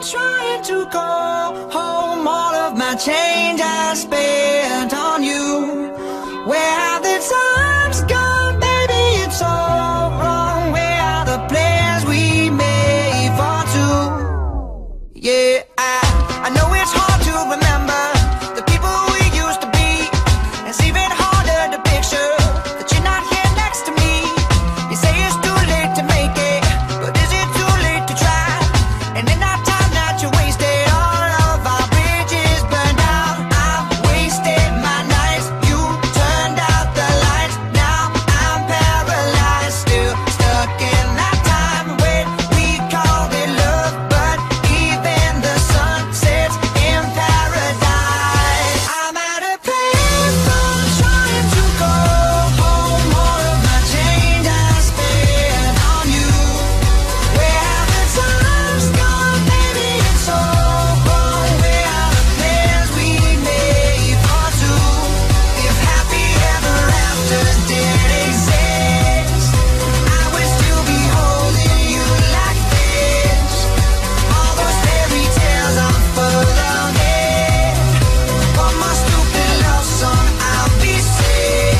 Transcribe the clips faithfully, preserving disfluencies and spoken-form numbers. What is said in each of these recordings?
trying to call home all of my change I spent on you. Where have the times gone, baby? It's all wrong. Where are the plans we made for two? Yeah, I, I know it's hard to remember the people we used to be. It's even harder to picture that you're not here next to me. You say it's too late to make it, but is it too late to try? And in that time that you wasted, all of our bridges burned out. I wasted my nights, you turned out the lights. Now I'm paralyzed, still stuck in that time when we called it love, but even the sun sets in paradise. I'm at a payphone trying to go home. All of my change I spent on you. Where have the times gone, baby? It's all wrong. Where are the plans we made for two? If happy ever afters did exist, I would still be holding you like this. All those fairy tales I'm full of it. For my stupid love song, I'll be sick.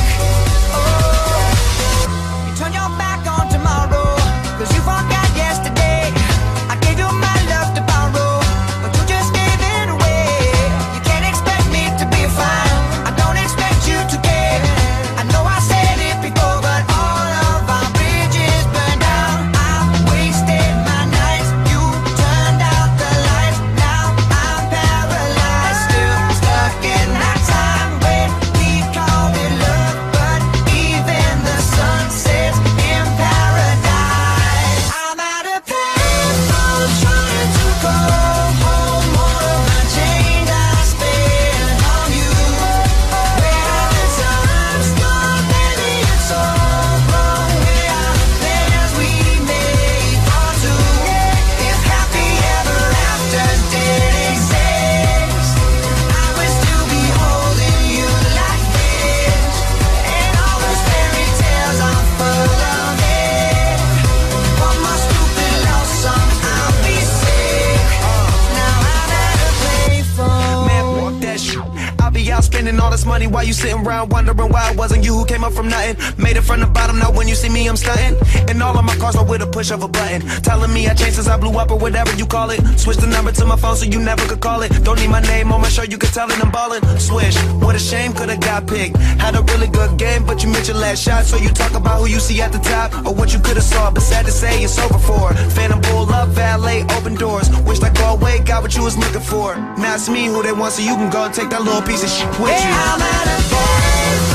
Oh, you turn your back on tomorrow, cause you forgot yesterday. I gave you my love to borrow, but you just gave it away. You can't expect me to be fine, I don't expect you to care. I know I said it before, but all of our bridges burned down. I wasted my nights, you turned out the lights. Now I'm paralyzed, still stuck in that time when we called it love, but even the sun sets in paradise. I'm at a payphone trying to go home. All of my change I spent on you. Where have the times gone, baby? It's all wrong. Where are the plans we made for two? If happy ever afters did exist, I would still be holding you like this. And all those fairy tales I'm full of it. For my stupid love song, I'll be sick. Now I'm at a payphone. Man, fuck that shit. I'll be out spending all this money while you sitting around wondering why it wasn't you who came up from nothing. Made it from the bottom, now when you see me I'm stunting. And all of my cars are with a push of a button, telling me I changed since I blew up or whatever you call it. Switch the number to my phone so you never could call it. Don't need my name on my shirt, you can tell it I'm ballin'. Swish, what a shame, could've got picked. Had a really good game, but you missed your last shot. So you talk about who you see at the top, or what you could've saw, but sad to say it's over for. Phantom pull up, valet, open doors. Wished I go away, got what you was looking for. Now it's me who they want, so you can go and take that little piece of shit with you. I'm at a payphone